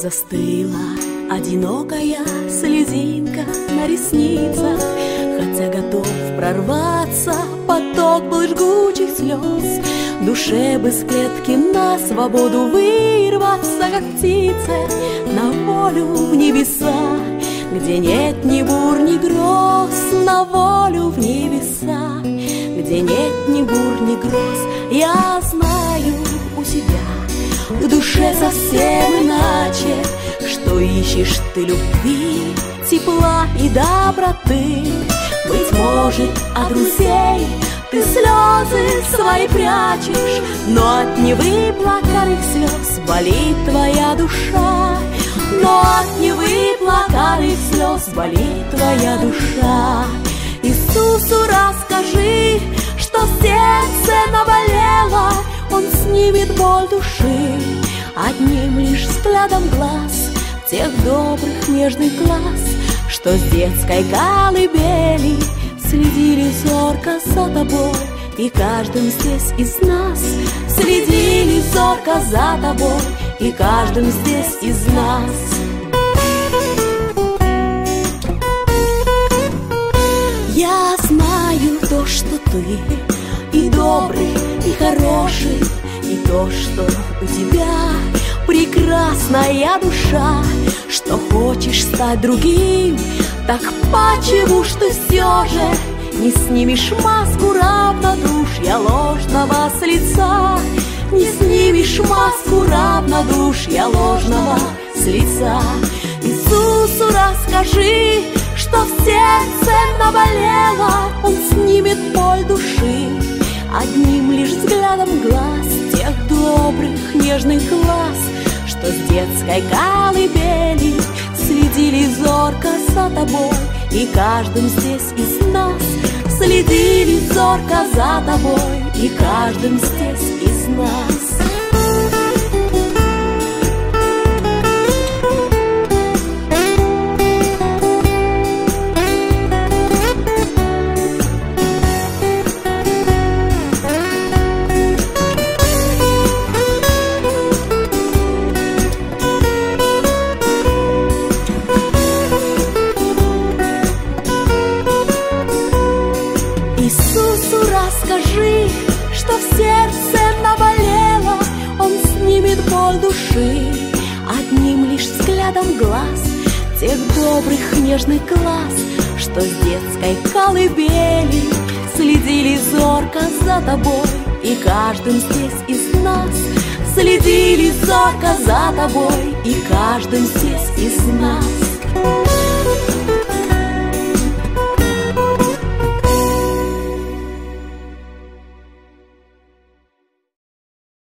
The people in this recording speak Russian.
Застыла одинокая слезинка на ресницах, хотя готов прорваться поток был жгучих слез. Душе бы с клетки на свободу вырваться, как птице, на волю в небеса, где нет ни бур, ни гроз, на волю в небеса, где нет ни бур, ни гроз. Я знаю у себя в душе совсем иначе, что ищешь ты любви, тепла и доброты. Быть может, от друзей ты слезы свои прячешь, но от невыплаканных слез болит твоя душа. Но от невыплаканных слез болит твоя душа. Иисусу расскажи, что в сердце наболело, Он снимет боль души одним лишь взглядом глаз, тех добрых нежных глаз, что с детской колыбели следили зорко за тобой, и каждым здесь из нас следили зорко за тобой, и каждым здесь из нас. Я знаю то, что ты и добрый, и хороший, и то, что у тебя прекрасная душа, что хочешь стать другим. Так почему ж ты все же не снимешь маску равнодушия ложного с лица? Не снимешь маску равнодушия ложного с лица. Иисусу расскажи, что в сердце наболело, Он снимет боль души одним лишь взглядом глаз, тех добрых нежных глаз, что с детской колыбели следили зорко за тобой, и каждым здесь из нас следили зорко за тобой, и каждым здесь из нас. Иисусу расскажи, что в сердце наболело, Он снимет боль души одним лишь взглядом глаз, тех добрых нежных глаз, что с детской колыбели следили зорко за тобой, и каждым здесь из нас следили зорко за тобой, и каждым здесь из нас.